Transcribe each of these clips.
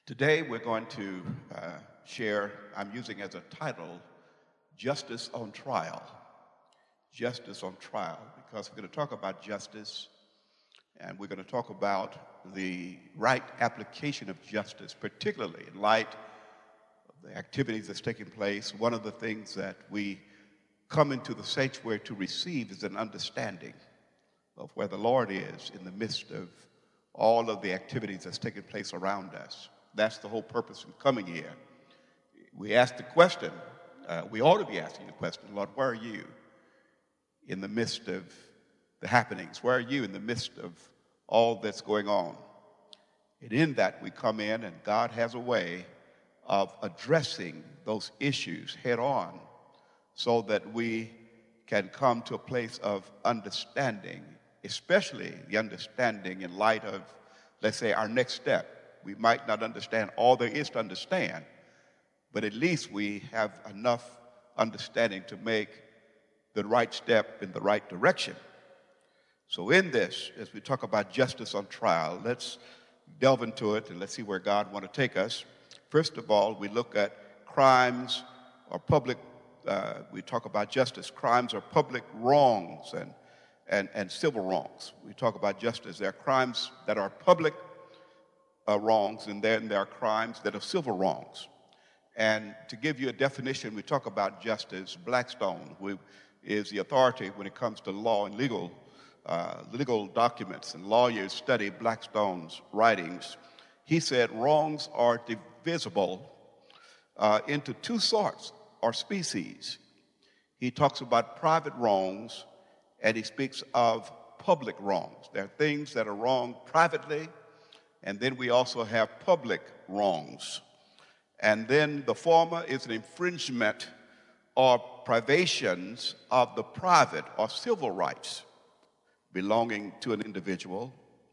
Today we're going to share, I'm using as a title, Justice on Trial. Justice on Trial, because we're going to talk about justice and we're going to talk about the right application of justice, particularly in light of the activities that's taking place. One of the things that we come into the sanctuary to receive is an understanding of where the Lord is in the midst of all of the activities that's taking place around us. That's the whole purpose of coming here. We ask the question, we ought to be asking the question, Lord, where are you in the midst of the happenings? Where are you in the midst of all that's going on? And in that we come in, and God has a way of addressing those issues head on so that we can come to a place of understanding, especially the understanding in light of, let's say, our next step. We might not understand all there is to understand, but at least we have enough understanding to make the right step in the right direction. So in this, as we talk about justice on trial, let's delve into it and let's see where God wants to take us. First of all, we look at crimes or public, we talk about justice. Crimes are public wrongs and civil wrongs. We talk about justice. There are crimes that are public wrongs, and then there are crimes that are civil wrongs. And to give you a definition, we talk about justice. Blackstone, who is the authority when it comes to law and legal documents, and lawyers study Blackstone's writings. He said wrongs are divisible into two sorts or species. He talks about private wrongs, and he speaks of public wrongs. There are things that are wrong privately, and then we also have public wrongs. And then the former is an infringement or privations of the private or civil rights belonging to an individual,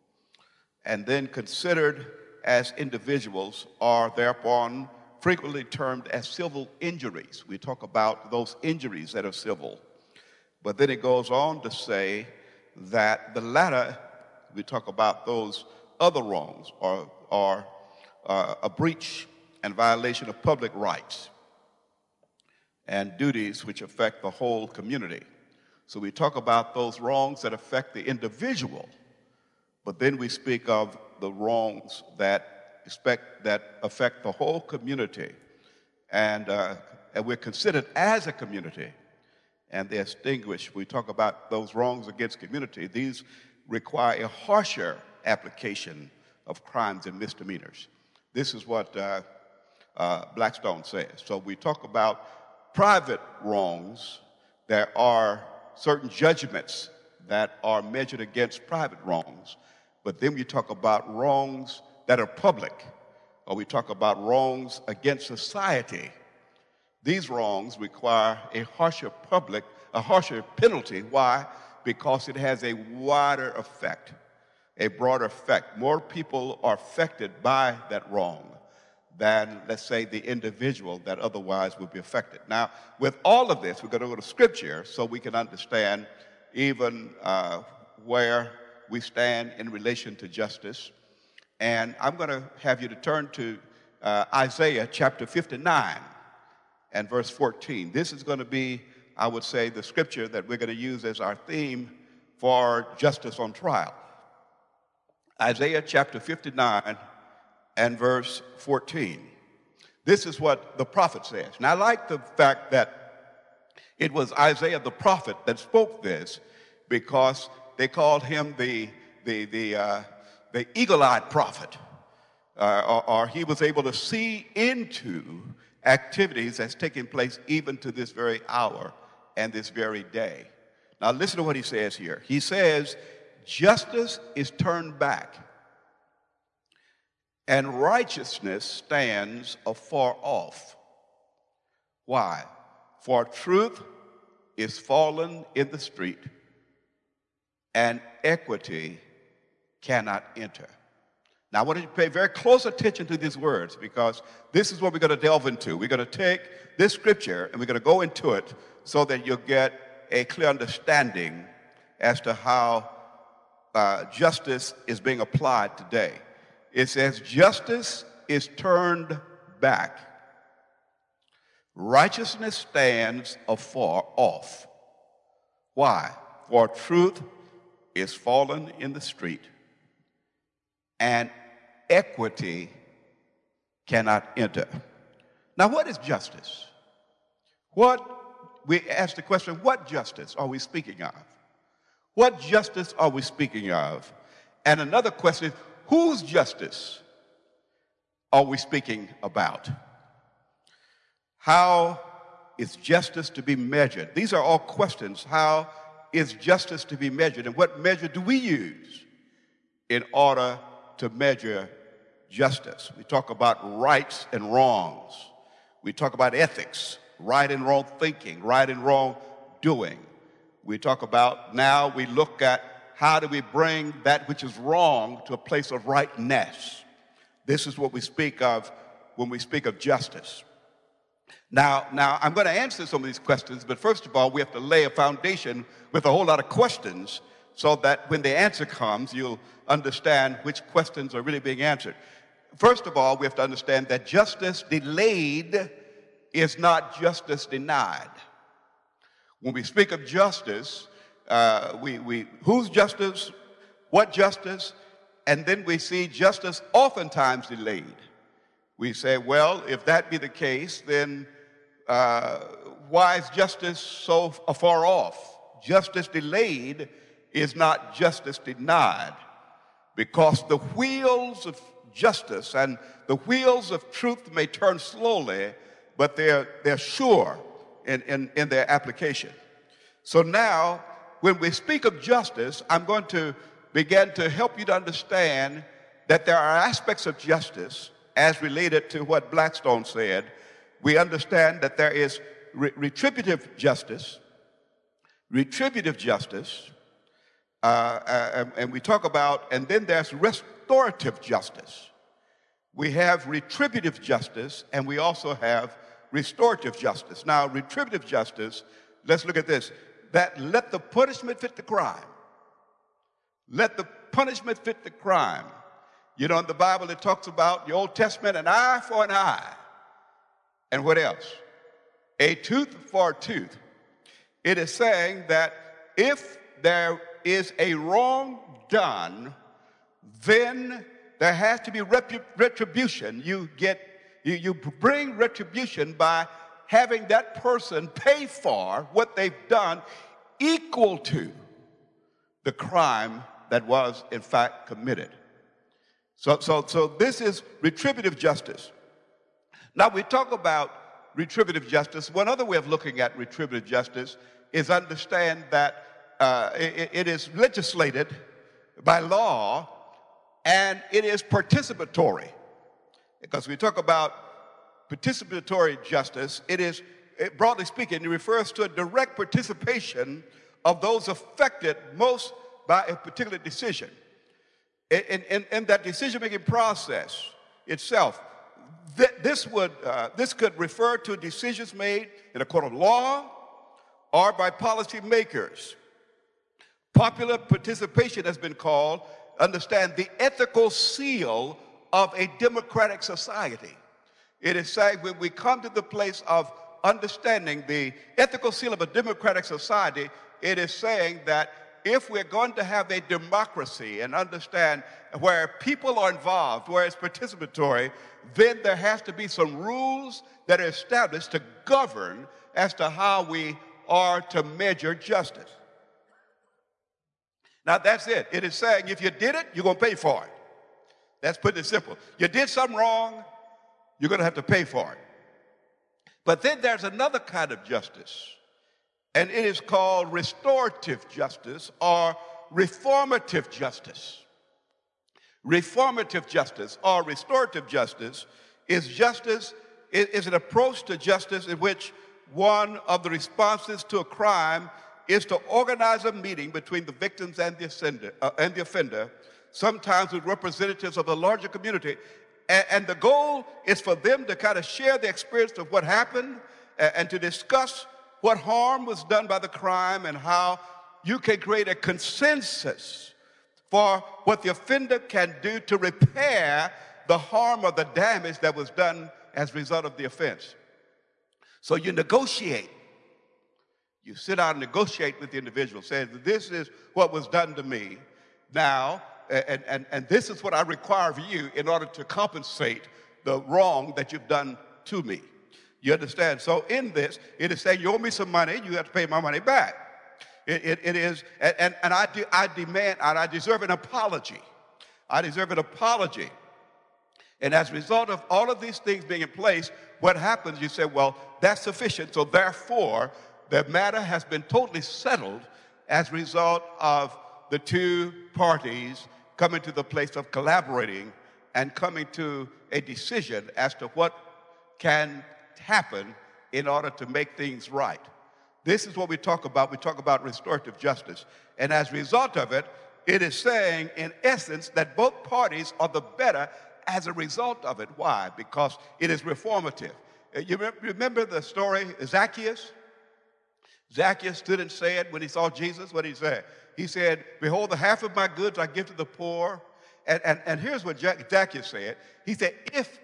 and then considered as individuals are thereupon frequently termed as civil injuries. We talk about those injuries that are civil. But then it goes on to say that the latter, we talk about those other wrongs or a breach and violation of public rights and duties which affect the whole community. So we talk about those wrongs that affect the individual, but then we speak of the wrongs that affect the whole community, and we're considered as a community, and they're distinguished. We talk about those wrongs against community. These require a harsher application of crimes and misdemeanors. This is what Blackstone says. So we talk about private wrongs. There are certain judgments that are measured against private wrongs, but then we talk about wrongs that are public, or we talk about wrongs against society. These wrongs require a harsher penalty. Why? Because it has a wider effect, a broader effect. More people are affected by that wrong than, let's say, the individual that otherwise would be affected. Now, with all of this, we're going to go to Scripture so we can understand even where we stand in relation to justice. And I'm going to have you to turn to Isaiah chapter 59 and verse 14. This is going to be, I would say, the Scripture that we're going to use as our theme for justice on trial. Isaiah chapter 59 and verse 14. This is what the prophet says. Now, I like the fact that it was Isaiah the prophet that spoke this, because they called him the eagle-eyed prophet, or he was able to see into activities that's taking place even to this very hour and this very day. Now, listen to what he says here. He says, justice is turned back, and righteousness stands afar off. Why? For truth is fallen in the street, and equity cannot enter. Now, I want you to pay very close attention to these words, because this is what we're going to delve into. We're going to take this Scripture and we're going to go into it so that you'll get a clear understanding as to how justice is being applied today. It says, justice is turned back, righteousness stands afar off. Why? For truth is fallen in the street, and equity cannot enter. Now, what is justice? We ask the question, what justice are we speaking of? What justice are we speaking of? And another question is, whose justice are we speaking about? How is justice to be measured? These are all questions. How is justice to be measured? And what measure do we use in order to measure justice? We talk about rights and wrongs. We talk about ethics, right and wrong thinking, right and wrong doing. We talk about, now we look at how do we bring that which is wrong to a place of rightness. This is what we speak of when we speak of justice. Now I'm going to answer some of these questions, but first of all, we have to lay a foundation with a whole lot of questions so that when the answer comes, you'll understand which questions are really being answered. First of all, we have to understand that justice delayed is not justice denied. When we speak of justice, whose justice, what justice, and then we see justice oftentimes delayed. We say, well, if that be the case, then why is justice so far off? Justice delayed is not justice denied, because the wheels of justice and the wheels of truth may turn slowly, but they're sure in their application. So now, when we speak of justice, I'm going to begin to help you to understand that there are aspects of justice as related to what Blackstone said. We understand that there is retributive justice, and we talk about, and then there's restorative justice. We have retributive justice, and we also have restorative justice. Now, retributive justice, let's look at this, that let the punishment fit the crime. Let the punishment fit the crime. You know, in the Bible, it talks about the Old Testament, an eye for an eye. And what else? A tooth for a tooth. It is saying that if there is a wrong done, then there has to be retribution. You bring retribution by having that person pay for what they've done equal to the crime that was in fact committed. So this is retributive justice. Now we talk about retributive justice. One other way of looking at retributive justice is understand that it is legislated by law and it is participatory. Because we talk about participatory justice, broadly speaking, it refers to a direct participation of those affected most by a particular decision. In that decision-making process itself, this could refer to decisions made in a court of law or by policymakers. Popular participation has been called, understand, the ethical seal of a democratic society. It is saying when we come to the place of understanding the ethical seal of a democratic society, it is saying that if we're going to have a democracy and understand where people are involved, where it's participatory, then there has to be some rules that are established to govern as to how we are to measure justice. Now that's it. It is saying if you did it, you're going to pay for it. That's putting it simple. You did something wrong, you're going to have to pay for it. But then there's another kind of justice, and it is called restorative justice or reformative justice. Reformative justice or restorative justice is an approach to justice in which one of the responses to a crime is to organize a meeting between the victims and the offender, sometimes with representatives of the larger community. And the goal is for them to kind of share the experience of what happened and to discuss what harm was done by the crime and how you can create a consensus for what the offender can do to repair the harm or the damage that was done as a result of the offense. So you negotiate. You sit down and negotiate with the individual, saying, this is what was done to me now, and this is what I require of you in order to compensate the wrong that you've done to me. You understand? So in this, it is saying, you owe me some money, you have to pay my money back. It is, and I demand, and I deserve an apology. I deserve an apology. And as a result of all of these things being in place, what happens, you say, well, that's sufficient, so therefore, the matter has been totally settled as a result of the two parties coming to the place of collaborating and coming to a decision as to what can happen in order to make things right. This is what we talk about. We talk about restorative justice. And as a result of it, it is saying, in essence, that both parties are the better as a result of it. Why? Because it is reformative. You remember the story of Zacchaeus? Zacchaeus stood and said, when he saw Jesus, what did he say? He said, behold, the half of my goods I give to the poor. And here's what Zacchaeus said. He said, if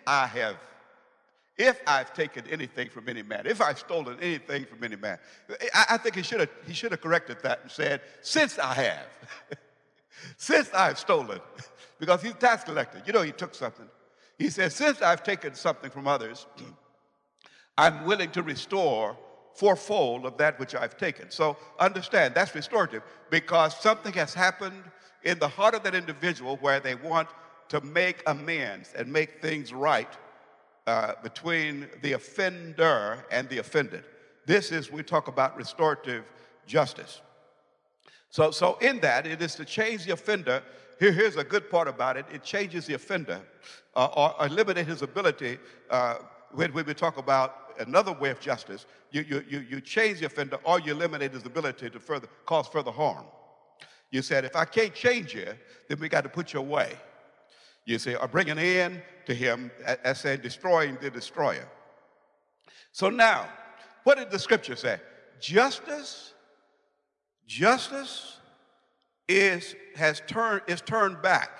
I've taken anything from any man, if I've stolen anything from any man, I think he should have corrected that and said, since I have, since I've stolen, because he's a tax collector. You know, he took something. He said, since I've taken something from others, I'm willing to restore fourfold of that which I've taken. So understand, that's restorative, because something has happened in the heart of that individual where they want to make amends and make things right between the offender and the offended. This is, we talk about restorative justice. So in that, it is to change the offender. Here's a good part about it. It changes the offender or eliminate his ability. When we talk about another way of justice, you change the offender or you eliminate his ability to cause further harm. You said, if I can't change you, then we got to put you away. You say, or bring an end to him, as saying, destroying the destroyer. So now, what did the scripture say? Justice is turned back.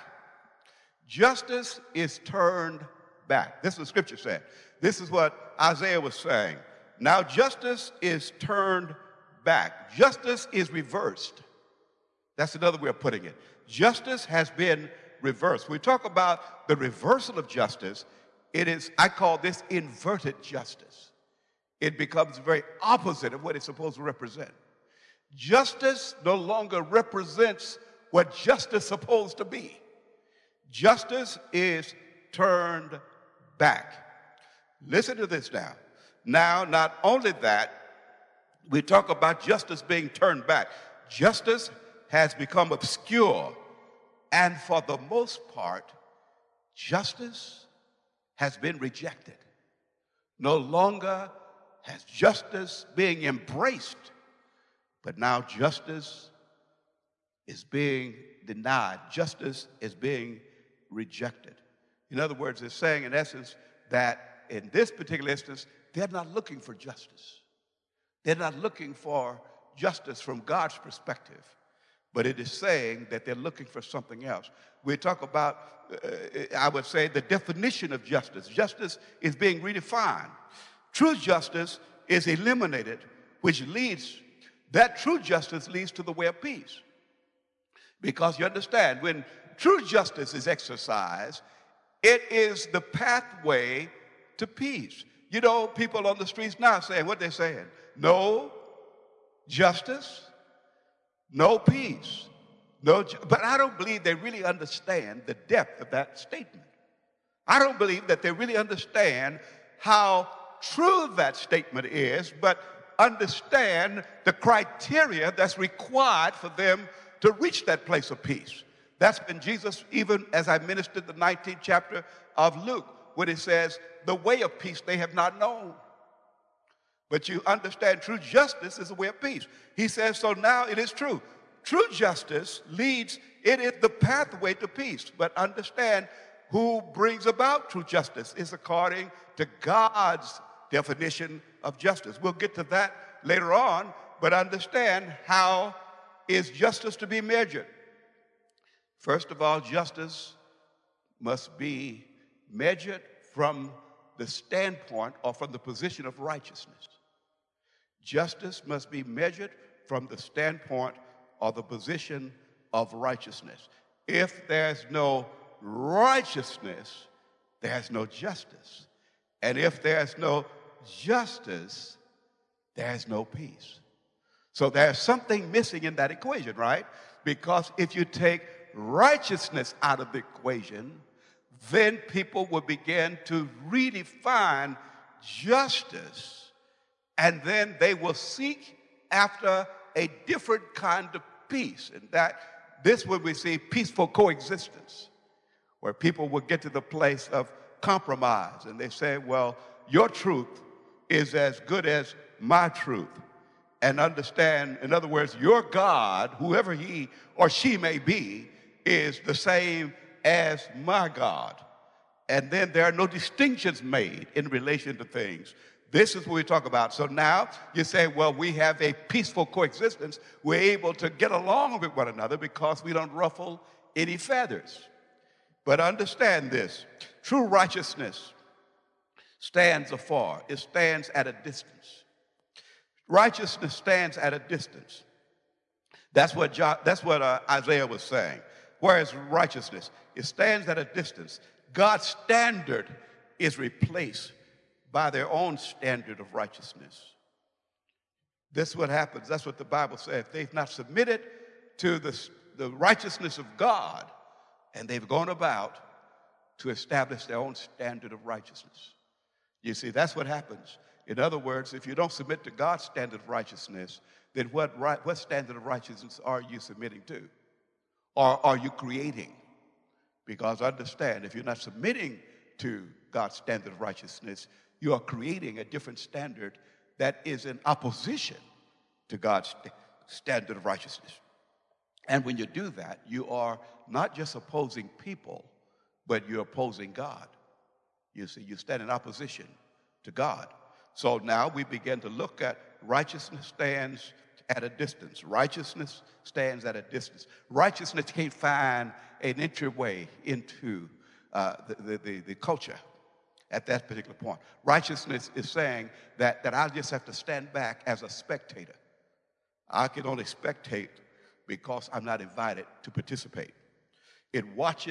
Justice is turned back. This is what scripture said. This is what Isaiah was saying. Now justice is turned back. Justice is reversed. That's another way of putting it. Justice has been reversed. When we talk about the reversal of justice, I call this inverted justice. It becomes the very opposite of what it's supposed to represent. Justice no longer represents what justice is supposed to be. Justice is turned back. Listen to this now. Now, not only that, we talk about justice being turned back. Justice has become obscure, and for the most part, justice has been rejected. No longer has justice being embraced, but now justice is being denied. Justice is being rejected. In other words, it's saying, in essence, that in this particular instance, they're not looking for justice. They're not looking for justice from God's perspective, but it is saying that they're looking for something else. We talk about, I would say, the definition of justice. Justice is being redefined. True justice is eliminated, which that true justice leads to the way of peace. Because you understand, when true justice is exercised, it is the pathway to peace. You know, people on the streets now saying what they're saying. No justice, no peace. But I don't believe they really understand the depth of that statement. I don't believe that they really understand how true that statement is, but understand the criteria that's required for them to reach that place of peace. That's been Jesus, even as I ministered the 19th chapter of Luke, when it says, the way of peace they have not known. But you understand true justice is a way of peace. He says, so now it is true. True justice it is the pathway to peace. But understand who brings about true justice is according to God's definition of justice. We'll get to that later on, but understand how is justice to be measured. First of all, justice must be measured from the standpoint or from the position of righteousness. Justice must be measured from the standpoint or the position of righteousness. If there's no righteousness, there's no justice. And if there's no justice, there's no peace. So there's something missing in that equation, right? Because if you take righteousness out of the equation, then people will begin to redefine justice, and then they will seek after a different kind of peace. And that this would we see peaceful coexistence, where people will get to the place of compromise, and they say, well, your truth is as good as my truth. And understand, in other words, your God, whoever he or she may be, is the same as my God. And then there are no distinctions made in relation to things. This is what we talk about. So now you say, well, we have a peaceful coexistence. We're able to get along with one another because we don't ruffle any feathers. But understand this, true righteousness stands afar. It stands at a distance. Righteousness stands at a distance. That's what Isaiah was saying. Whereas righteousness, it stands at a distance. God's standard is replaced by their own standard of righteousness. This is what happens. That's what the Bible says. They've not submitted to the righteousness of God, and they've gone about to establish their own standard of righteousness. You see, that's what happens. In other words, if you don't submit to God's standard of righteousness, then what standard of righteousness are you submitting to? Or are you creating? Because understand, if you're not submitting to God's standard of righteousness, you are creating a different standard that is in opposition to God's standard of righteousness. And when you do that, you are not just opposing people, but you're opposing God. You see, you stand in opposition to God. So now we begin to look at righteousness stands at a distance. Righteousness stands at a distance. Righteousness can't find an entryway into the culture at that particular point. Righteousness is saying that I just have to stand back as a spectator. I can only spectate because I'm not invited to participate. It watch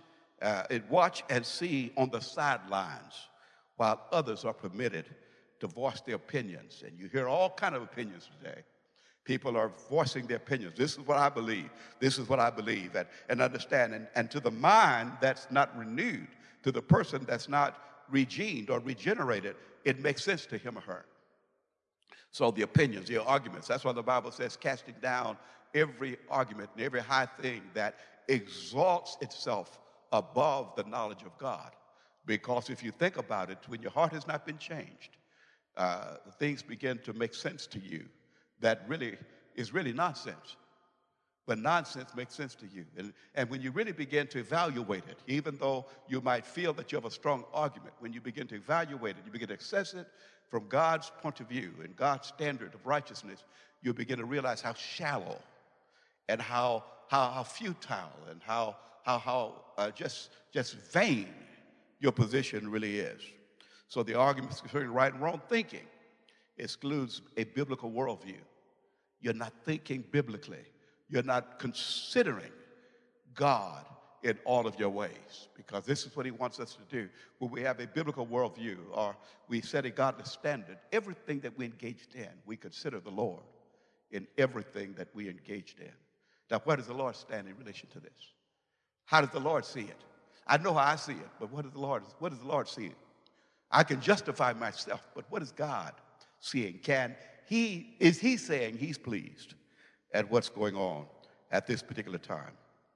and see on the sidelines while others are permitted to voice their opinions. And you hear all kinds of opinions today. People are voicing their opinions. This is what I believe. This is what I believe. And understand. And to the mind that's not renewed, to the person that's not regened or regenerated, it makes sense to him or her. So the opinions, the arguments, that's why the Bible says casting down every argument and every high thing that exalts itself above the knowledge of God. Because if you think about it, when your heart has not been changed, things begin to make sense to you that really is really nonsense. But nonsense makes sense to you. And when you really begin to evaluate it, even though you might feel that you have a strong argument, when you begin to evaluate it, you begin to assess it from God's point of view and God's standard of righteousness, you begin to realize how shallow and how futile and how just vain your position really is. So the argument concerning right and wrong thinking excludes a biblical worldview. You're not thinking biblically. You're not considering God in all of your ways, because this is what he wants us to do. When we have a biblical worldview or we set a godly standard, everything that we engaged in, we consider the Lord in everything that we engaged in. Now, where does the Lord stand in relation to this? How does the Lord see it? I know how I see it, but what does the Lord see it? I can justify myself, but what is God seeing? Is he saying he's pleased at what's going on at this particular time?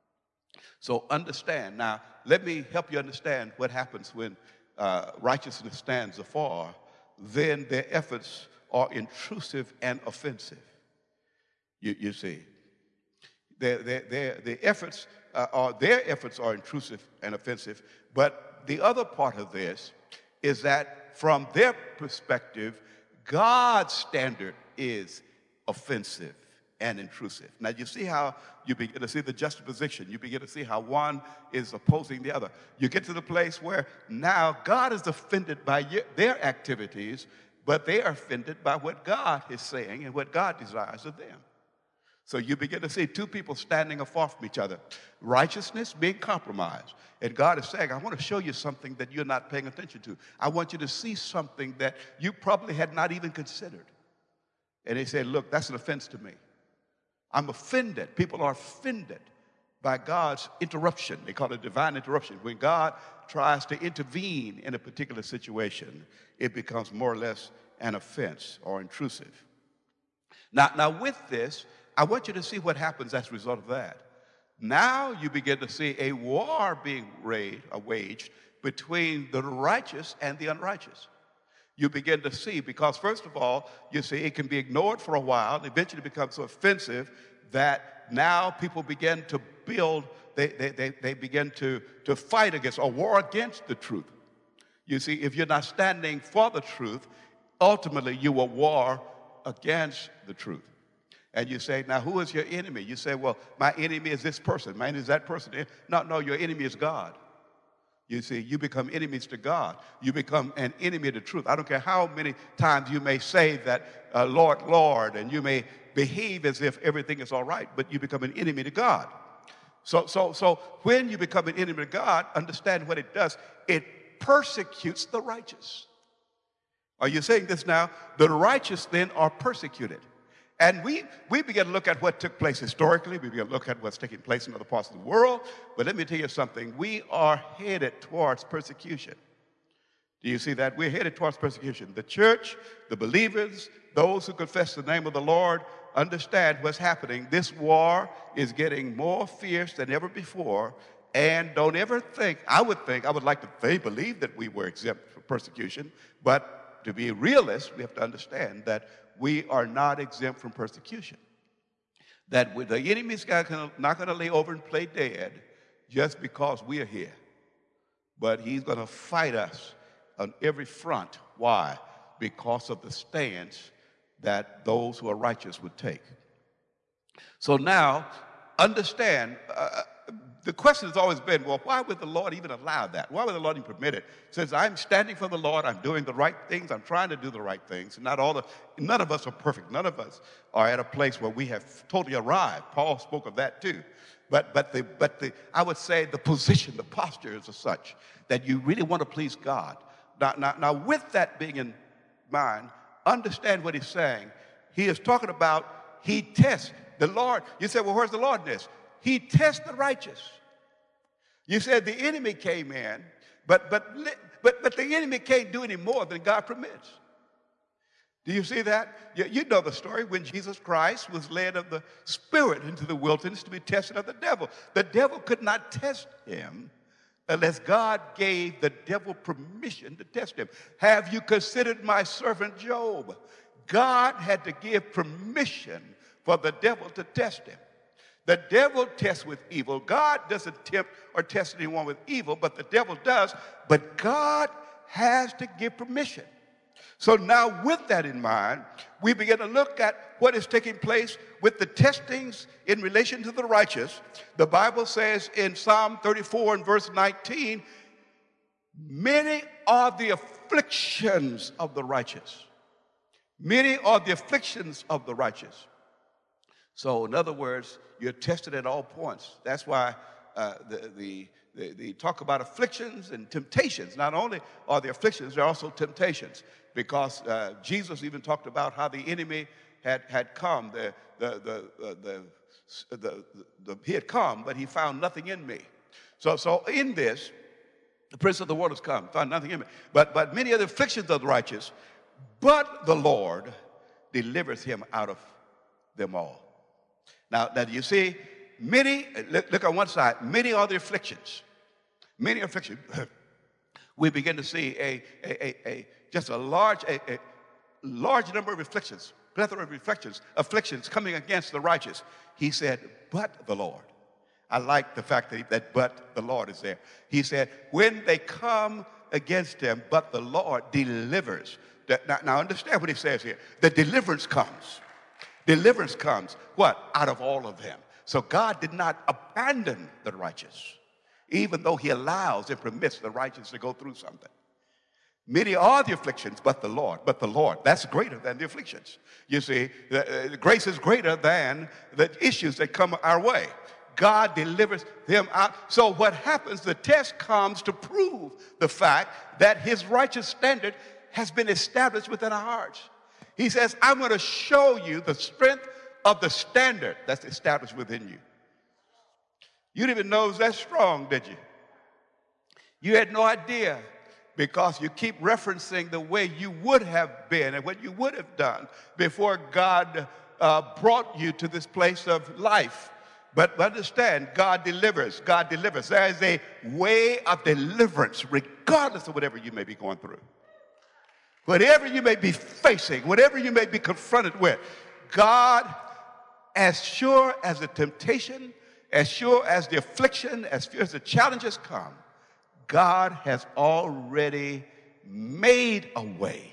So understand. Now, let me help you understand what happens when righteousness stands afar. Then their efforts are intrusive and offensive. You see, their efforts are intrusive and offensive. But the other part of this is that from their perspective, God's standard is offensive and intrusive. Now, you see how you begin to see the juxtaposition. You begin to see how one is opposing the other. You get to the place where now God is offended by their activities, but they are offended by what God is saying and what God desires of them. So you begin to see two people standing afar from each other, righteousness being compromised. And God is saying, I want to show you something that you're not paying attention to. I want you to see something that you probably had not even considered. And he said, look, that's an offense to me. I'm offended. People are offended by God's interruption. They call it divine interruption. When God tries to intervene in a particular situation, it becomes more or less an offense or intrusive. Now with this, I want you to see what happens as a result of that. Now you begin to see a war being waged between the righteous and the unrighteous. You begin to see, because first of all, you see it can be ignored for a while, and eventually becomes so offensive that now people begin to build, they begin to fight against or war against the truth. You see, if you're not standing for the truth, ultimately you will war against the truth. And you say, now who is your enemy? You say, well, my enemy is this person. My enemy is that person. No, your enemy is God. You see, you become enemies to God. You become an enemy to truth. I don't care how many times you may say that, Lord, Lord, and you may behave as if everything is all right, but you become an enemy to God. So when you become an enemy to God, understand what it does. It persecutes the righteous. Are you saying this now? The righteous then are persecuted. And we begin to look at what took place historically. We begin to look at what's taking place in other parts of the world. But let me tell you something. We are headed towards persecution. Do you see that? We're headed towards persecution. The church, the believers, those who confess the name of the Lord, understand what's happening. This war is getting more fierce than ever before. And don't ever think, I would like to believe that we were exempt from persecution. But to be realists, we have to understand that we are not exempt from persecution. That the enemy's not going to lay over and play dead just because we are here. But he's going to fight us on every front. Why? Because of the stance that those who are righteous would take. So now, understand, the question has always been, well, why would the Lord even allow that? Why would the Lord even permit it? Since I'm standing for the Lord, I'm doing the right things, I'm trying to do the right things. And none of us are perfect. None of us are at a place where we have totally arrived. Paul spoke of that too. But I would say the position, the posture is as such that you really want to please God. Now with that being in mind, understand what he's saying. He is talking about he tests the Lord. You say, well, where's the Lord in this? He tests the righteous. You said the enemy came in, but the enemy can't do any more than God permits. Do you see that? You know the story when Jesus Christ was led of the Spirit into the wilderness to be tested of the devil. The devil could not test him unless God gave the devil permission to test him. Have you considered my servant Job? God had to give permission for the devil to test him. The devil tests with evil. God doesn't tempt or test anyone with evil, but the devil does. But God has to give permission. So now with that in mind, we begin to look at what is taking place with the testings in relation to the righteous. The Bible says in Psalm 34 and verse 19, many are the afflictions of the righteous. Many are the afflictions of the righteous. So in other words, you're tested at all points. That's why they talk about afflictions and temptations. Not only are there afflictions, there are also temptations. Because Jesus even talked about how the enemy had come. He had come, but he found nothing in me. So in this, the prince of the world has come, found nothing in me. But many of the afflictions of the righteous, but the Lord delivers him out of them all. Now do you see, many, look on one side, many are the afflictions. Many afflictions. We begin to see a large number of afflictions, plethora of afflictions coming against the righteous. He said, but the Lord. I like the fact that but the Lord is there. He said, when they come against him, but the Lord delivers. Now understand what he says here. The deliverance comes. Deliverance comes, what? Out of all of them. So God did not abandon the righteous, even though he allows and permits the righteous to go through something. Many are the afflictions, but the Lord, that's greater than the afflictions. You see, the grace is greater than the issues that come our way. God delivers them out. So what happens, the test comes to prove the fact that his righteous standard has been established within our hearts. He says, I'm going to show you the strength of the standard that's established within you. You didn't even know it was that strong, did you? You had no idea, because you keep referencing the way you would have been and what you would have done before God brought you to this place of life. But understand, God delivers. God delivers. There is a way of deliverance regardless of whatever you may be going through. Whatever you may be facing, whatever you may be confronted with, God, as sure as the temptation, as sure as the affliction, as sure as the challenges come, God has already made a way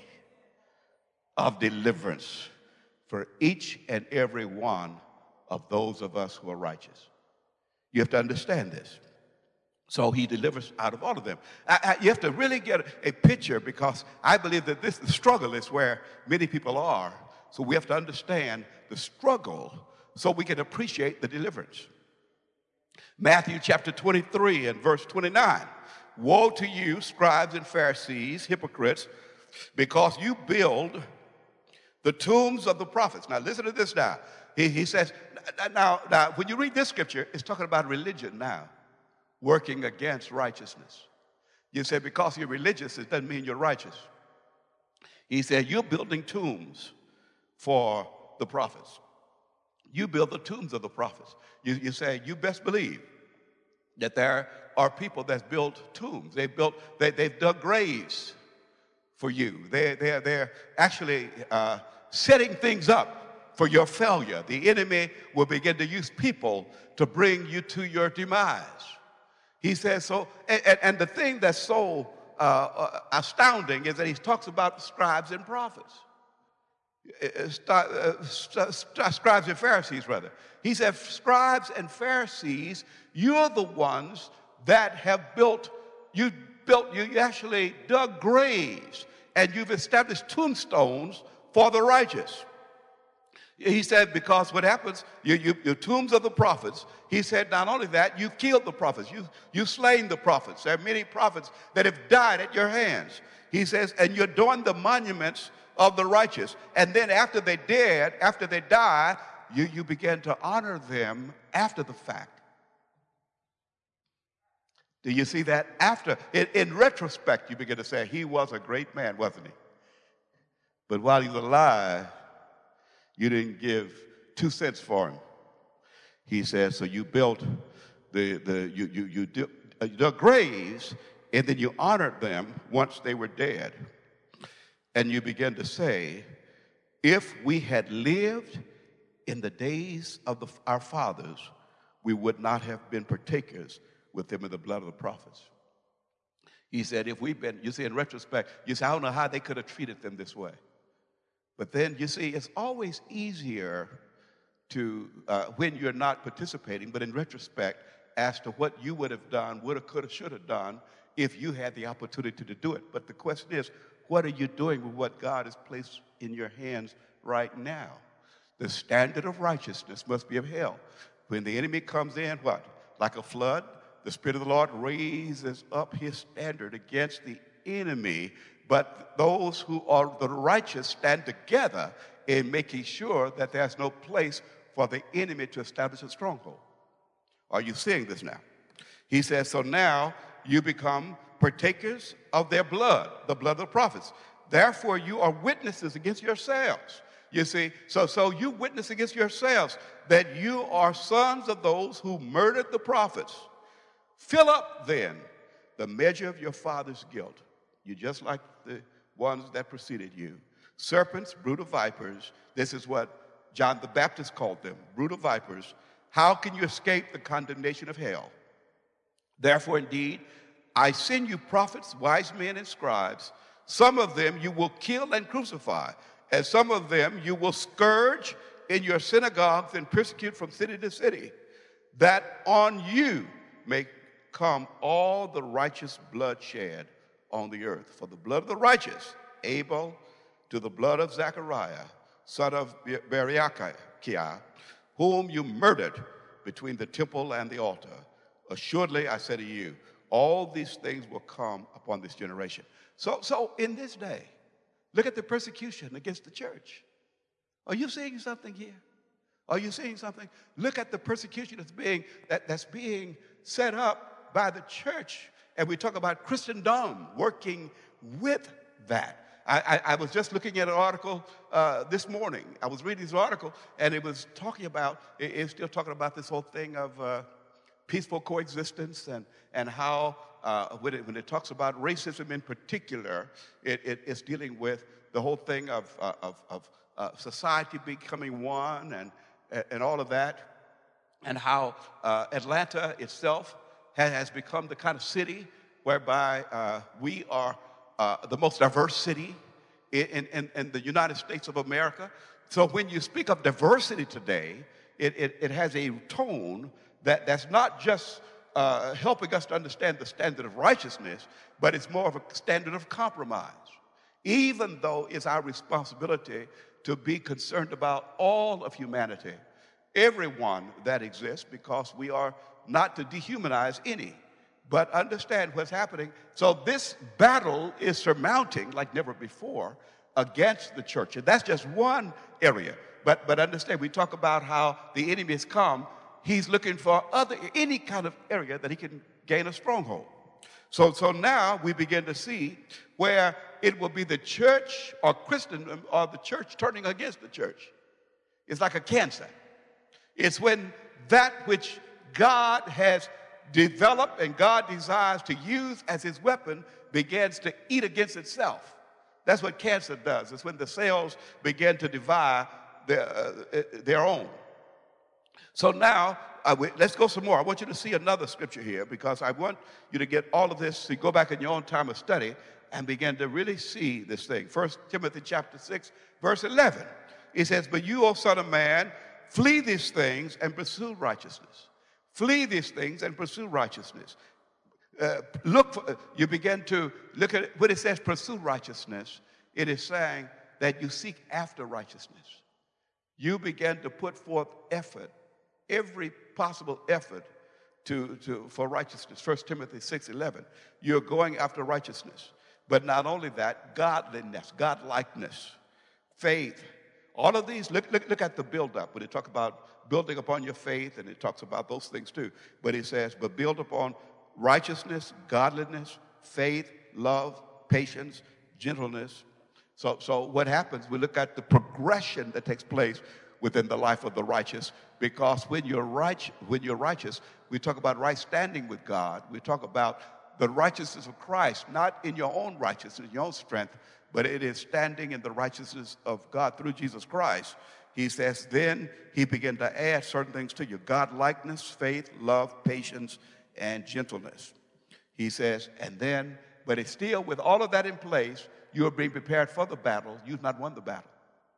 of deliverance for each and every one of those of us who are righteous. You have to understand this. So he delivers out of all of them. You have to really get a picture, because I believe that the struggle is where many people are. So we have to understand the struggle so we can appreciate the deliverance. Matthew chapter 23 and verse 29. Woe to you, scribes and Pharisees, hypocrites, because you build the tombs of the prophets. Now listen to this now. He says, now when you read this scripture, it's talking about religion now, working against righteousness. You say, because you're religious, it doesn't mean you're righteous. He said, you're building tombs for the prophets. You build the tombs of the prophets. You say, you best believe that there are people that's built tombs. They've dug graves for you. They're actually setting things up for your failure. The enemy will begin to use people to bring you to your demise. He says so, and the thing that's so astounding is that he talks about scribes and prophets. Scribes and Pharisees, rather. He said, scribes and Pharisees, you're the ones that have you actually dug graves, and you've established tombstones for the righteous. He said, because what happens, your tombs of the prophets, he said, not only that, you've killed the prophets, you've slain the prophets. There are many prophets that have died at your hands. He says, and you're doing the monuments of the righteous. And then after they die, you begin to honor them after the fact. Do you see that? In retrospect, you begin to say, he was a great man, wasn't he? But while he was alive, you didn't give 2 cents for him. He says, so you built you dug graves, and then you honored them once they were dead. And you begin to say, if we had lived in the days of our fathers, we would not have been partakers with them in the blood of the prophets. He said, if we've been, you see, in retrospect, you say, I don't know how they could have treated them this way. But then, you see, it's always easier to, when you're not participating, but in retrospect, as to what you would have done, would have, could have, should have done, if you had the opportunity to do it. But the question is, what are you doing with what God has placed in your hands right now? The standard of righteousness must be upheld. When the enemy comes in, what? Like a flood, the Spirit of the Lord raises up his standard against the enemy, but those who are the righteous stand together in making sure that there's no place for the enemy to establish a stronghold. Are you seeing this now? He says, so now you become partakers of their blood, the blood of the prophets. Therefore, you are witnesses against yourselves. You see, so you witness against yourselves that you are sons of those who murdered the prophets. Fill up, then, the measure of your father's guilt. You're just like the ones that preceded you. Serpents, brood of vipers. This is what John the Baptist called them, brood of vipers. How can you escape the condemnation of hell? Therefore, indeed, I send you prophets, wise men, and scribes. Some of them you will kill and crucify, and some of them you will scourge in your synagogues and persecute from city to city, that on you may come all the righteous blood shed on the earth. For the blood of the righteous, Abel, to the blood of Zechariah, son of Berechiah, whom you murdered between the temple and the altar. Assuredly, I say to you, all these things will come upon this generation. So in this day, look at the persecution against the church. Are you seeing something here? Are you seeing something? Look at the persecution that's being set up by the church. And we talk about Christendom working with that. I was just looking at an article this morning. I was reading this article, and it was talking about, it's still talking about this whole thing of peaceful coexistence and how when it talks about racism in particular, it's dealing with the whole thing of society becoming one and all of that, and how Atlanta itself has become the kind of city whereby we are the most diverse city in the United States of America. So when you speak of diversity today, it has a tone that's not just helping us to understand the standard of righteousness, but it's more of a standard of compromise, even though it's our responsibility to be concerned about all of humanity, everyone that exists, because we are not to dehumanize any, but understand what's happening. So this battle is surmounting like never before against the church. And that's just one area. But understand, we talk about how the enemy has come. He's looking for any kind of area that he can gain a stronghold. So now we begin to see where it will be the church or Christendom or the church turning against the church. It's like a cancer. It's when that which God has developed and God desires to use as his weapon begins to eat against itself. That's what cancer does. It's when the cells begin to divide their own. So now, let's go some more. I want you to see another scripture here because I want you to get all of this, to go back in your own time of study and begin to really see this thing. 1 Timothy chapter 6, verse 11. It says, but you, O son of man, flee these things and pursue righteousness. Flee these things and pursue righteousness. You begin to look at it, when it says pursue righteousness, it is saying that you seek after righteousness. You begin to put forth effort, every possible effort for righteousness. 1 Timothy 6:11. You're going after righteousness. But not only that, godliness, godlikeness, faith. All of these, look at the build-up. When it talks about building upon your faith, and it talks about those things too. But it says, but build upon righteousness, godliness, faith, love, patience, gentleness. So what happens, we look at the progression that takes place within the life of the righteous, because when you're righteous, we talk about right standing with God. We talk about the righteousness of Christ, not in your own righteousness, your own strength, but it is standing in the righteousness of God through Jesus Christ. He says, then he began to add certain things to you: God-likeness, faith, love, patience, and gentleness. He says, and then, but it's still, with all of that in place, you are being prepared for the battle. You've not won the battle.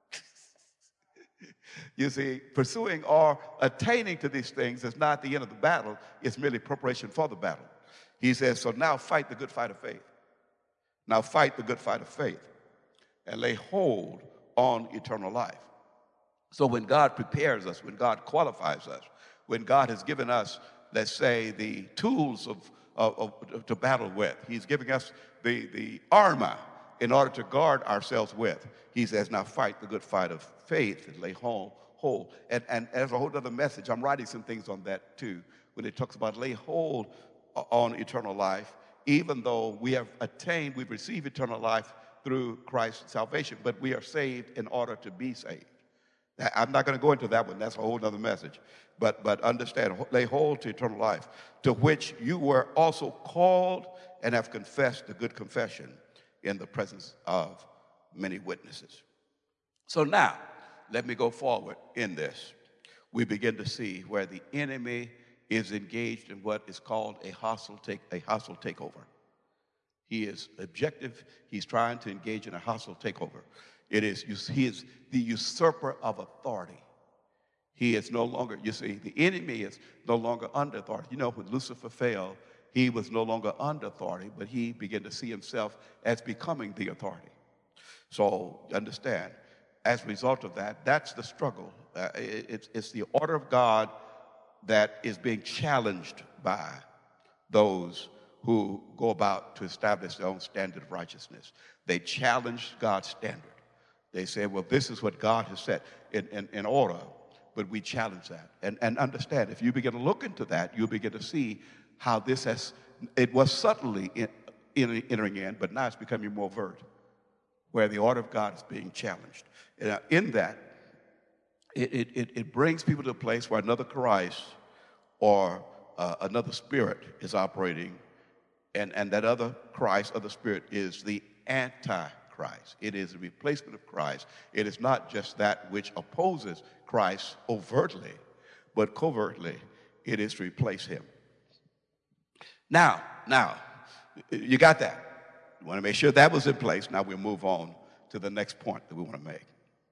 You see, pursuing or attaining to these things is not the end of the battle. It's merely preparation for the battle. He says, so now fight the good fight of faith. Now fight the good fight of faith and lay hold on eternal life. So when God prepares us, when God qualifies us, when God has given us, let's say, the tools to battle with, he's giving us the armor in order to guard ourselves with. He says, now fight the good fight of faith and lay hold. And as a whole other message, I'm writing some things on that too, when it talks about lay hold on eternal life, even though we've received eternal life through Christ's salvation, but we are saved in order to be saved. I'm not going to go into that one. That's a whole other message. But understand, lay hold to eternal life, to which you were also called and have confessed the good confession in the presence of many witnesses. So now, let me go forward in this. We begin to see where the enemy is engaged in what is called a hostile takeover. He is objective. He's trying to engage in a hostile takeover. He is the usurper of authority. He is no longer, you see, the enemy is no longer under authority. You know, when Lucifer fell, he was no longer under authority, but he began to see himself as becoming the authority. So understand, as a result of that, that's the struggle. It's the order of God that is being challenged by those who go about to establish their own standard of righteousness. They challenge God's standard. They say, well, this is what God has set in order, but we challenge that. And understand, if you begin to look into that, you'll begin to see how it was subtly entering in, but now it's becoming more overt, where the order of God is being challenged. In that, it brings people to a place where another Christ or another spirit is operating, and that other Christ, other spirit, is the Antichrist. It is a replacement of Christ. It is not just that which opposes Christ overtly, but covertly, it is to replace him. Now, you got that. You want to make sure that was in place. Now we'll move on to the next point that we want to make.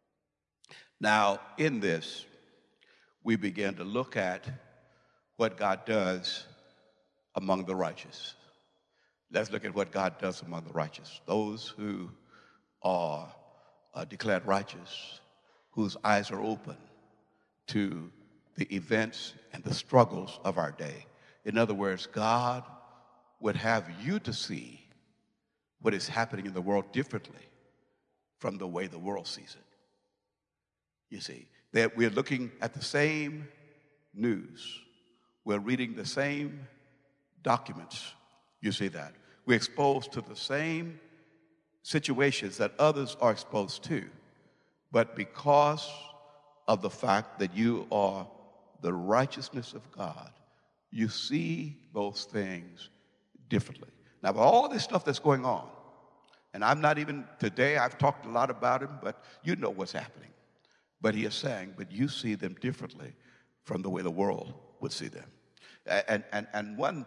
Now, in this, we begin to look at what God does among the righteous. Let's look at what God does among the righteous. Those who are declared righteous, whose eyes are open to the events and the struggles of our day. In other words, God would have you to see what is happening in the world differently from the way the world sees it. You see, that we're looking at the same news. We're reading the same documents. You see that. We're exposed to the same situations that others are exposed to. But because of the fact that you are the righteousness of God, you see those things differently. Now, with all this stuff that's going on, and I'm not even, today I've talked a lot about him, but you know what's happening. But he is saying, but you see them differently from the way the world would see them. And one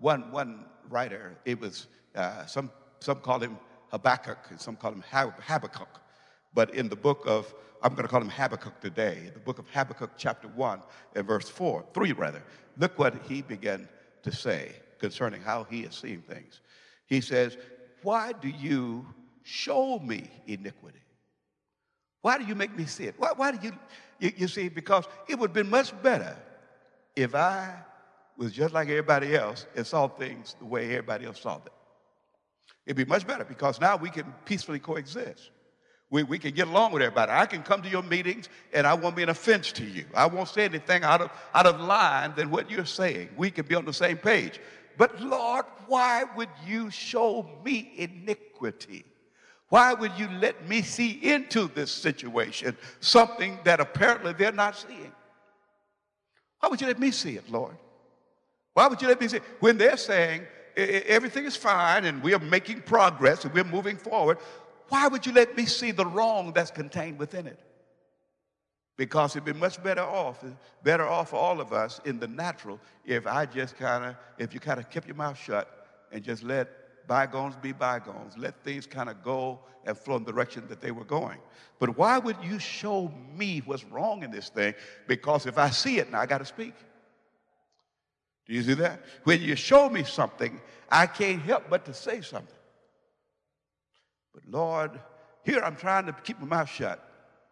writer, it was, some call him Habakkuk, and some call him Habakkuk. But in the book of, I'm going to call him Habakkuk today, the book of Habakkuk chapter 1 and verse 3 rather, look what he began to say concerning how he is seeing things. He says, why do you show me iniquity? Why do you make me see it? Why do you see, because it would have been much better if I was just like everybody else and saw things the way everybody else saw them. It'd be much better because now we can peacefully coexist. We can get along with everybody. I can come to your meetings and I won't be an offense to you. I won't say anything out of line than what you're saying. We can be on the same page. But Lord, why would you show me iniquity? Why would you let me see into this situation something that apparently they're not seeing? Why would you let me see it, Lord? Why would you let me see it? When they're saying everything is fine and we are making progress and we're moving forward, why would you let me see the wrong that's contained within it? Because it'd be much better off for all of us in the natural if you kind of kept your mouth shut and just let bygones be bygones, let things kind of go and flow in the direction that they were going. But why would you show me what's wrong in this thing? Because if I see it, now I got to speak. Do you see that? When you show me something, I can't help but to say something. But Lord, here I'm trying to keep my mouth shut.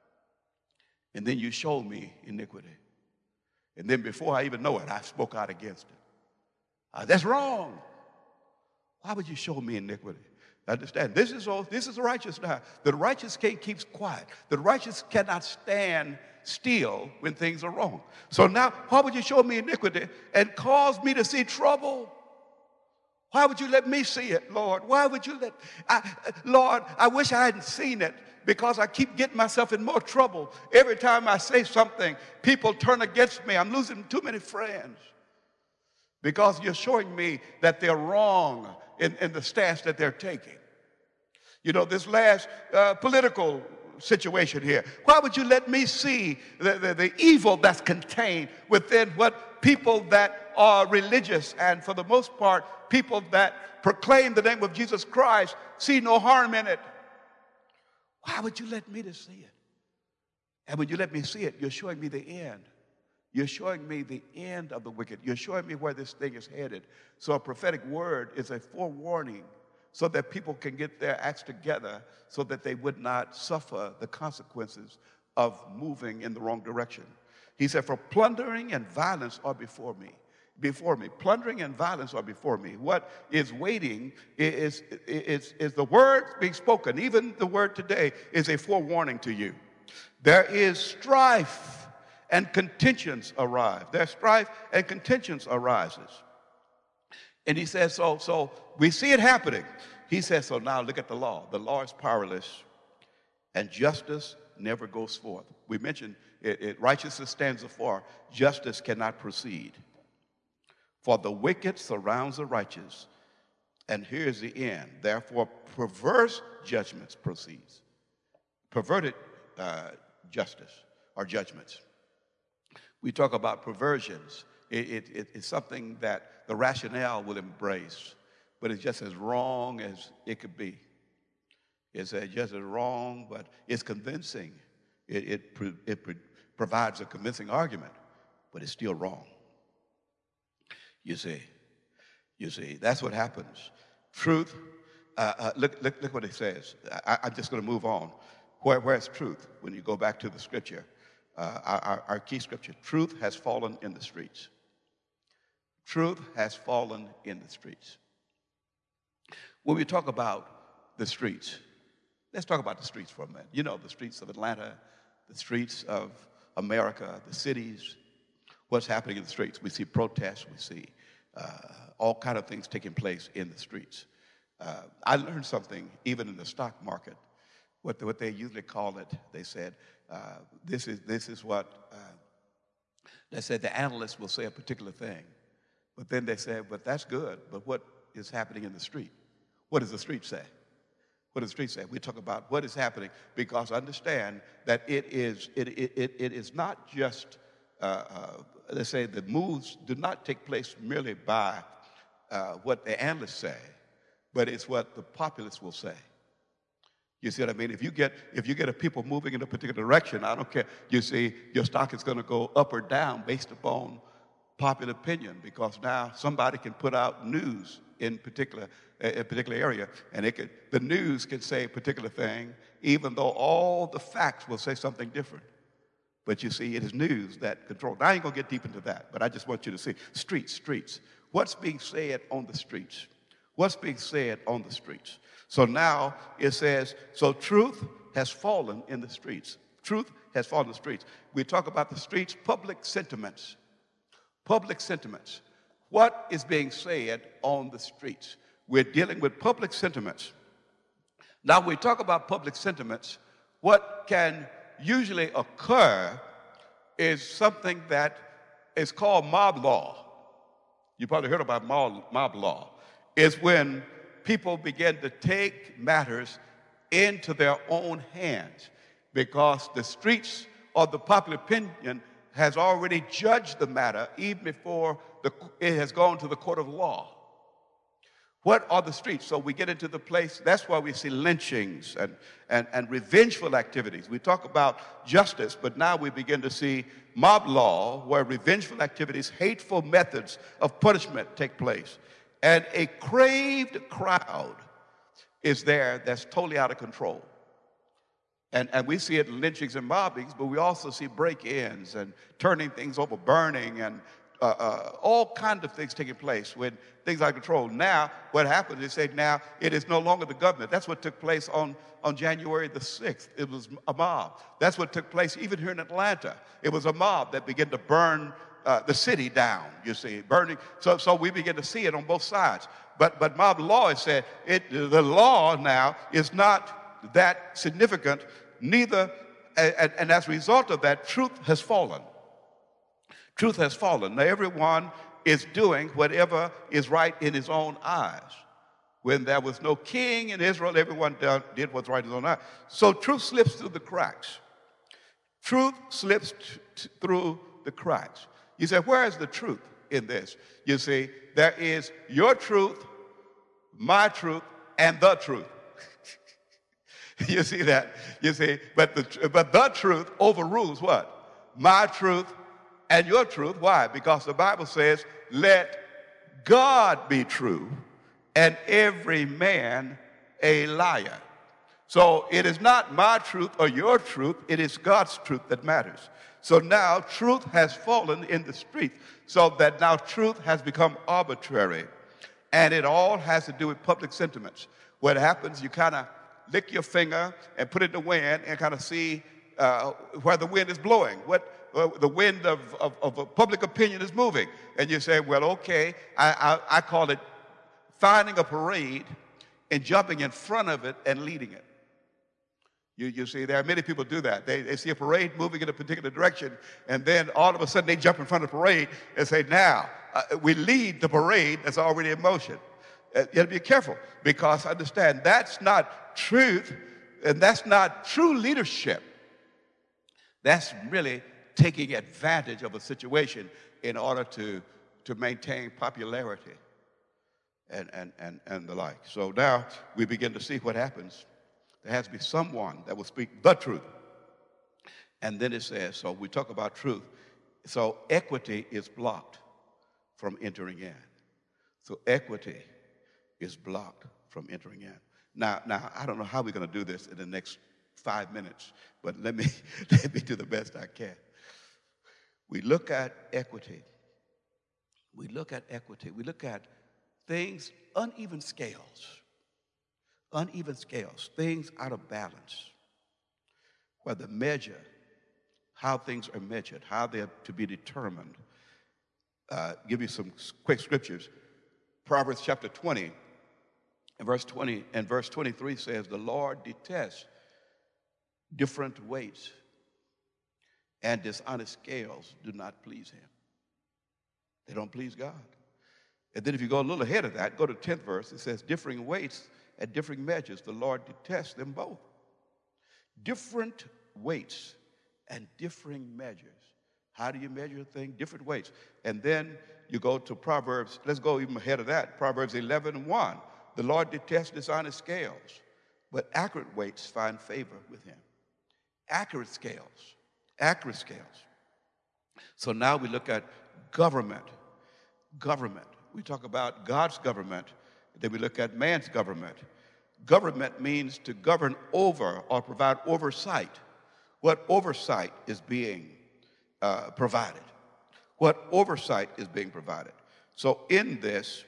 And then you show me iniquity. And then before I even know it, I spoke out against it. That's wrong. Why would you show me iniquity? Understand, this is righteous now. The righteous can't keep quiet. The righteous cannot stand still when things are wrong. So now, why would you show me iniquity and cause me to see trouble? Why would you let me see it, Lord? Why would you Lord, I wish I hadn't seen it because I keep getting myself in more trouble. Every time I say something, people turn against me. I'm losing too many friends because you're showing me that they're wrong in the stance that they're taking. You know, this last political situation here, why would you let me see the evil that's contained within what people that are religious and for the most part people that proclaim the name of Jesus Christ see no harm in it? Why would you let me to see it? And when you let me see it, you're showing me the end You're showing me the end of the wicked. You're showing me where this thing is headed. So a prophetic word is a forewarning so that people can get their acts together so that they would not suffer the consequences of moving in the wrong direction. He said, for plundering and violence are before me. Before me. Plundering and violence are before me. What is waiting is the word being spoken. Even the word today is a forewarning to you. There is strife and contentions arise. There's strife and contentions arises. And he says, so we see it happening. He says, so now look at the law. The law is powerless, and justice never goes forth. We mentioned righteousness stands afar. Justice cannot proceed. For the wicked surrounds the righteous, and here's the end. Therefore, perverse judgments proceeds. Perverted justice or judgments. We talk about perversions. It's something that the rationale will embrace, but it's just as wrong as it could be. It's just as wrong, but it's convincing. It provides a convincing argument, but it's still wrong. You see, that's what happens. Truth, look what it says. I'm just going to move on. Where's truth? When you go back to the scripture, our key scripture, truth has fallen in the streets. Truth has fallen in the streets. When we talk about the streets, let's talk about the streets for a minute. You know, the streets of Atlanta, the streets of America, the cities, what's happening in the streets. We see protests, we see all kind of things taking place in the streets. I learned something even in the stock market, what they usually call it. They said, this is what, they said the analysts will say a particular thing. But then they said, but that's good, but what is happening in the street? What does the street say? What does the street say? We talk about what is happening because understand that it is not just, let's say the moves do not take place merely by what the analysts say, but it's what the populace will say. You see what I mean? If you get a people moving in a particular direction, I don't care. You see, your stock is going to go up or down based upon popular opinion because now somebody can put out news in a particular area, and the news can say a particular thing, even though all the facts will say something different. But you see, it is news that controls. Now, I ain't going to get deep into that, but I just want you to see streets. What's being said on the streets? What's being said on the streets? So now it says, so truth has fallen in the streets. Truth has fallen in the streets. We talk about the streets, public sentiments. Public sentiments. What is being said on the streets? We're dealing with public sentiments. Now, when we talk about public sentiments, what can usually occur is something that is called mob law. You probably heard about mob law. It's when people begin to take matters into their own hands because the streets or the popular opinion has already judged the matter even before it has gone to the court of law. What are the streets? So we get into the place, that's why we see lynchings and revengeful activities. We talk about justice, but now we begin to see mob law where revengeful activities, hateful methods of punishment take place. And a craved crowd is there that's totally out of control. And we see it in lynchings and mobbings, but we also see break-ins and turning things over, burning, and all kinds of things taking place when things are out of control. Now, what happens is now it is no longer the government. That's what took place on January the 6th. It was a mob. That's what took place even here in Atlanta. It was a mob that began to burn the city down, you see, burning. So we begin to see it on both sides. But mob law has said the law now is not that significant, neither, and as a result of that, truth has fallen. Truth has fallen. Now, everyone is doing whatever is right in his own eyes. When there was no king in Israel, everyone did what's right in his own eyes. So truth slips through the cracks. Truth slips through the cracks. You say, where is the truth in this? You see, there is your truth, my truth, and the truth. You see that? You see, but the truth overrules what? My truth and your truth. Why? Because the Bible says, let God be true and every man a liar. So it is not my truth or your truth, it is God's truth that matters. So now truth has fallen in the street, so that now truth has become arbitrary. And it all has to do with public sentiments. What happens, you kind of lick your finger and put it in the wind and kind of see where the wind is blowing, what the wind of public opinion is moving. And you say, well, okay, I call it finding a parade and jumping in front of it and leading it. You see, there are many people do that. They see a parade moving in a particular direction, and then all of a sudden they jump in front of the parade and say, now, we lead the parade that's already in motion. You have to be careful, because understand, that's not truth, and that's not true leadership. That's really taking advantage of a situation in order to maintain popularity and the like. So now we begin to see what happens. There has to be someone that will speak the truth. And then it says, so we talk about truth. So equity is blocked from entering in. So equity is blocked from entering in. Now I don't know how we're going to do this in the next 5 minutes, but let me do the best I can. We look at equity. We look at equity. We look at things, uneven scales. Uneven scales, things out of balance, where the measure, how things are measured, how they're to be determined. Give you some quick scriptures. Proverbs chapter 20 and verse 23 says, the Lord detests different weights, and dishonest scales do not please him. They don't please God. And then if you go a little ahead of that, go to the 10th verse, it says, differing weights at differing measures, the Lord detests them both. Different weights and differing measures. How do you measure a thing? Different weights. And then you go to Proverbs, let's go even ahead of that, Proverbs 11:1. The Lord detests dishonest scales, but accurate weights find favor with him. Accurate scales. Accurate scales. So now we look at government. Government. We talk about God's government. Then we look at man's government. Government means to govern over or provide oversight. What oversight is being provided? What oversight is being provided? So in this,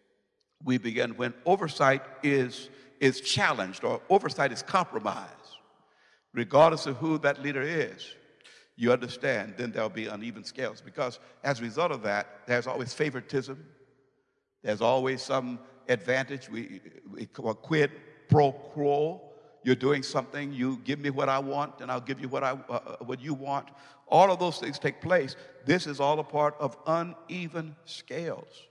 we begin when oversight is challenged or oversight is compromised, regardless of who that leader is. You understand, then there'll be uneven scales, because as a result of that, there's always favoritism. There's always some advantage. We call quid pro quo. You're doing something, you give me what I want, and I'll give you what you want. All of those things take place. This is all a part of uneven scales.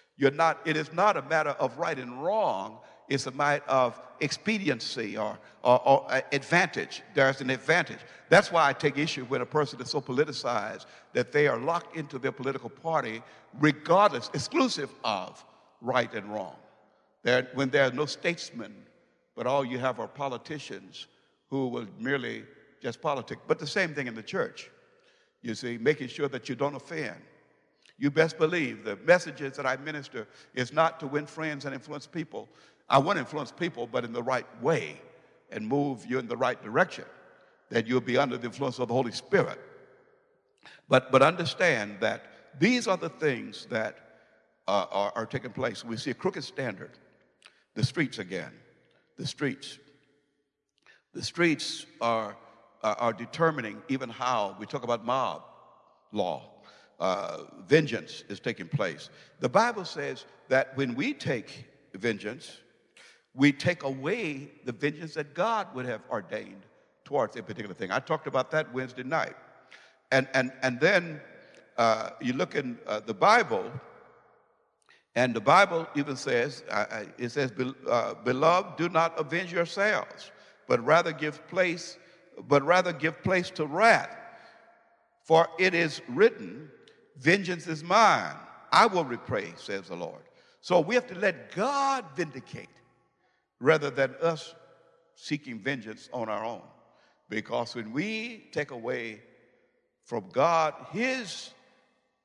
It is not a matter of right and wrong. It's a matter of expediency or advantage. There's an advantage. That's why I take issue when a person is so politicized that they are locked into their political party regardless, exclusive of right and wrong. When there are no statesmen, but all you have are politicians who will merely just politic. But the same thing in the church. You see, making sure that you don't offend. You best believe the messages that I minister is not to win friends and influence people. I want to influence people, but in the right way and move you in the right direction, that you'll be under the influence of the Holy Spirit. But understand that these are the things that are taking place. We see a crooked standard. The streets again. The streets. The streets are determining even how we talk about mob law. Vengeance is taking place. The Bible says that when we take vengeance, we take away the vengeance that God would have ordained towards a particular thing. I talked about that Wednesday night. And then you look in the Bible, and the Bible even says, it says, beloved, do not avenge yourselves, but rather give place to wrath. For it is written, vengeance is mine, I will repay, says the Lord. So we have to let God vindicate rather than us seeking vengeance on our own. Because when we take away from God his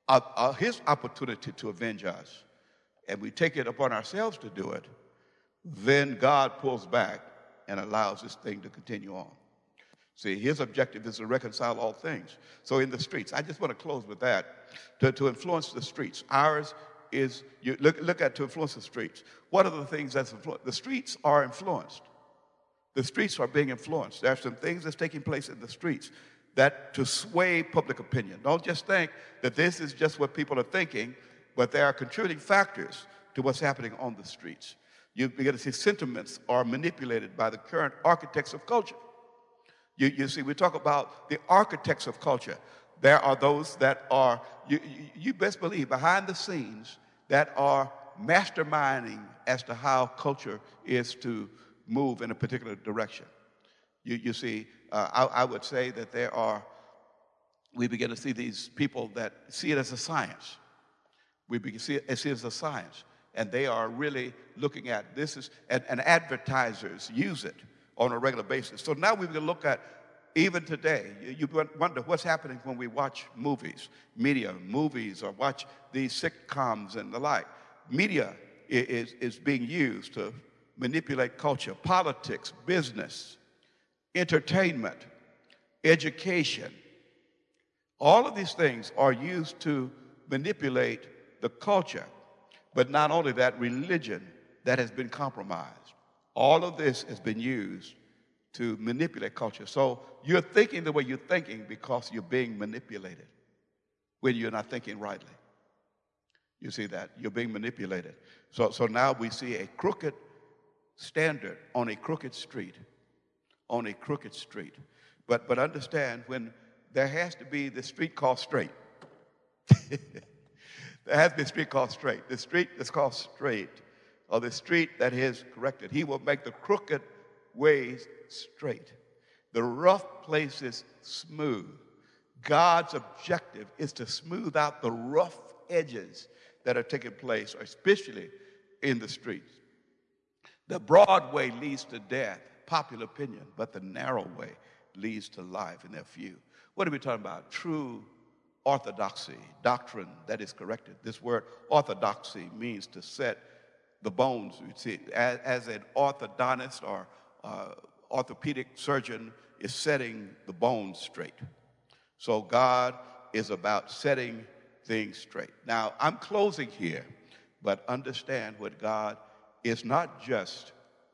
his opportunity to avenge us, and we take it upon ourselves to do it, then God pulls back and allows this thing to continue on. See, his objective is to reconcile all things. So in the streets, I just want to close with that, to influence the streets. Ours is, you look at to influence the streets. What are the things that's influenced? The streets are influenced. The streets are being influenced. There are some things that's taking place in the streets that to sway public opinion. Don't just think that this is just what people are thinking, but there are contributing factors to what's happening on the streets. You begin to see sentiments are manipulated by the current architects of culture. You see, we talk about the architects of culture. There are those that are, you best believe, behind the scenes that are masterminding as to how culture is to move in a particular direction. You see, I would say that we begin to see these people that see it as a science. We begin to see it as a science. And they are really looking at this, and advertisers use it on a regular basis. So now we can look at, even today, you wonder what's happening when we watch movies, movies, or watch these sitcoms and the like. Media is being used to manipulate culture, politics, business, entertainment, education. All of these things are used to manipulate the culture. But not only that, religion that has been compromised. All of this has been used to manipulate culture. So you're thinking the way you're thinking because you're being manipulated when you're not thinking rightly. You see that? You're being manipulated. So now we see a crooked standard on a crooked street. On a crooked street. But understand, when there has to be the street called straight. There has to be a street called straight. The street that's called straight, or the street that is corrected. He will make the crooked ways straight, the rough places smooth. God's objective is to smooth out the rough edges that are taking place, especially in the streets. The broad way leads to death, popular opinion, but the narrow way leads to life, and they're few. What are we talking about? True orthodoxy, doctrine that is corrected. This word orthodoxy means to set the bones. You see, as an orthodontist or orthopedic surgeon is setting the bones straight. So God is about setting things straight. Now, I'm closing here, but understand what God is not just,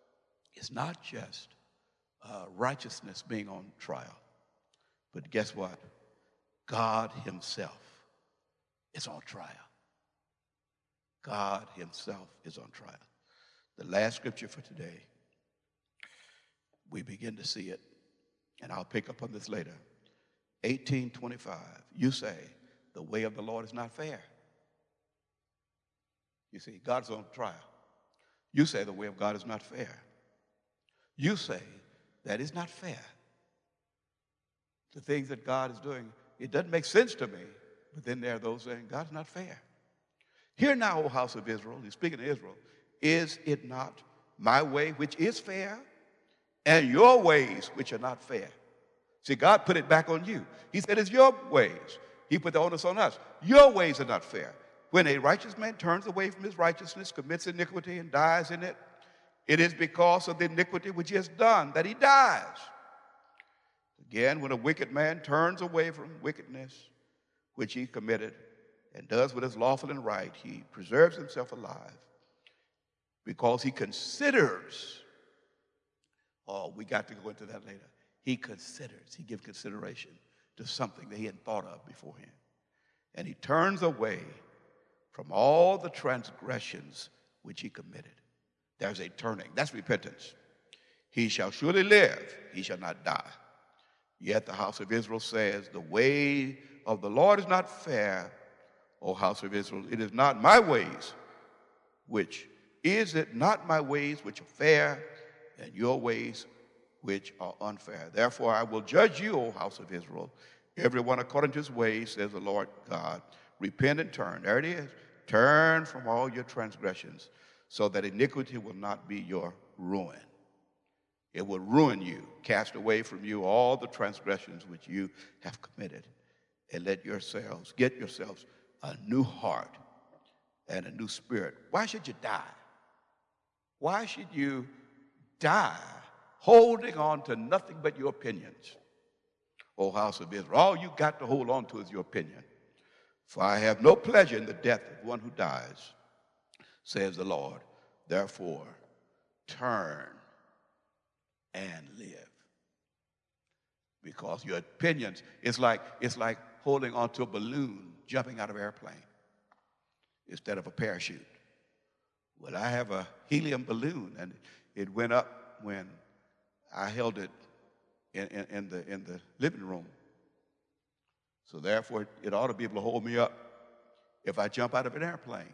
righteousness being on trial. But guess what? God himself is on trial. God himself is on trial. The last scripture for today, we begin to see it, and I'll pick up on this later. 18:25, you say, the way of the Lord is not fair. You see, God's on trial. You say the way of God is not fair. You say that is not fair. The things that God is doing, it doesn't make sense to me. But then there are those saying, God's not fair. Hear now, O house of Israel, he's speaking to Israel, is it not my way which is fair, and your ways which are not fair? See, God put it back on you. He said, it's your ways. He put the onus on us. Your ways are not fair. When a righteous man turns away from his righteousness, commits iniquity, and dies in it, it is because of the iniquity which he has done that he dies. Again, when a wicked man turns away from wickedness which he committed and does what is lawful and right, he preserves himself alive because he considers, we got to go into that later. He considers, he gives consideration to something that he hadn't thought of beforehand. And he turns away from all the transgressions which he committed. There's a turning. That's repentance. He shall surely live. He shall not die. Yet the house of Israel says, the way of the Lord is not fair, O house of Israel. It is not my ways which are fair, and your ways which are unfair. Therefore I will judge you, O house of Israel, everyone according to his ways, says the Lord God. Repent and turn. There it is. Turn from all your transgressions, so that iniquity will not be your ruin. It will ruin you. Cast away from you all the transgressions which you have committed, and get yourselves a new heart and a new spirit. Why should you die? Why should you die holding on to nothing but your opinions? O house of Israel, all you got to hold on to is your opinion. For I have no pleasure in the death of one who dies, says the Lord. Therefore, turn and live. Because your opinions, it's like holding on to a balloon jumping out of an airplane instead of a parachute. Well, I have a helium balloon, and it went up when I held it in the living room. So therefore, it ought to be able to hold me up if I jump out of an airplane.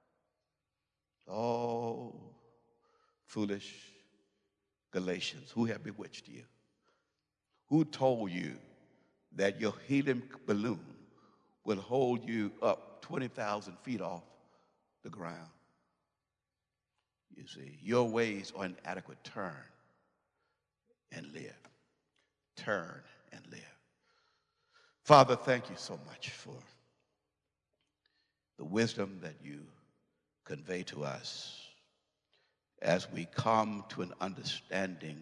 Oh, foolish Galatians, who have bewitched you? Who told you that your helium balloon will hold you up 20,000 feet off the ground? You see, your ways are inadequate. Turn and live. Turn and live. Father, thank you so much for the wisdom that you convey to us as we come to an understanding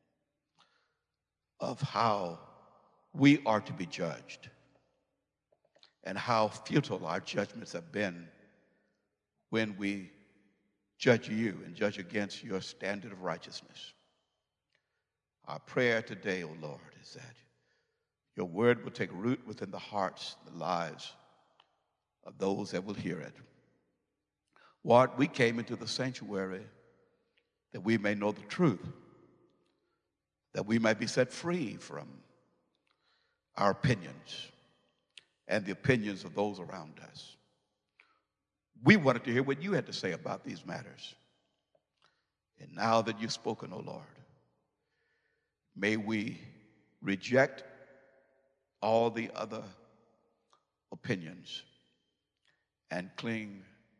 of how we are to be judged and how futile our judgments have been when we judge you and judge against your standard of righteousness. Our prayer today, O Lord, is that your word will take root within the hearts, the lives of those that will hear it. Lord, we came into the sanctuary that we may know the truth, that we might be set free from our opinions and the opinions of those around us. We wanted to hear what you had to say about these matters. And now that you've spoken, O Lord, may we reject all the other opinions and cling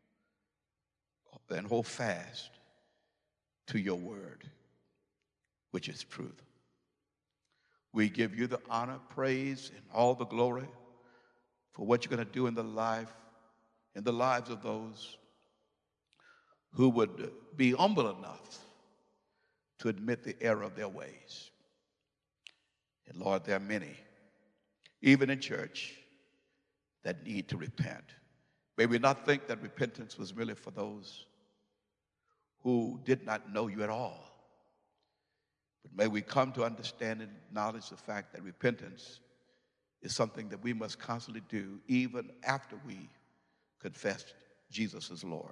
and hold fast to your word, which is truth. We give you the honor, praise, and all the glory for what you're going to do in the lives of those who would be humble enough to admit the error of their ways. And Lord, there are many, even in church, that need to repent. May we not think that repentance was really for those who did not know you at all. But may we come to understand and acknowledge the fact that repentance is something that we must constantly do even after we confess Jesus as Lord.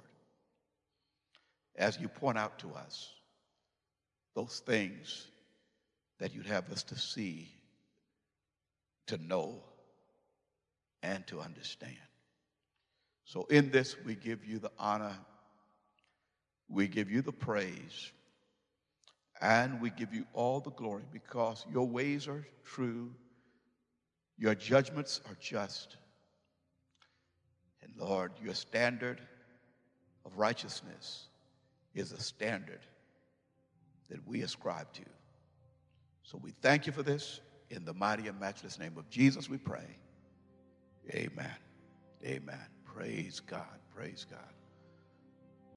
As you point out to us those things that you'd have us to see, to know, and to understand. So in this, we give you the honor, we give you the praise, and we give you all the glory because your ways are true, your judgments are just, and Lord, your standard of righteousness is a standard that we ascribe to. So we thank you for this. In the mighty and matchless name of Jesus we pray. Amen. Amen. Praise God. Praise God.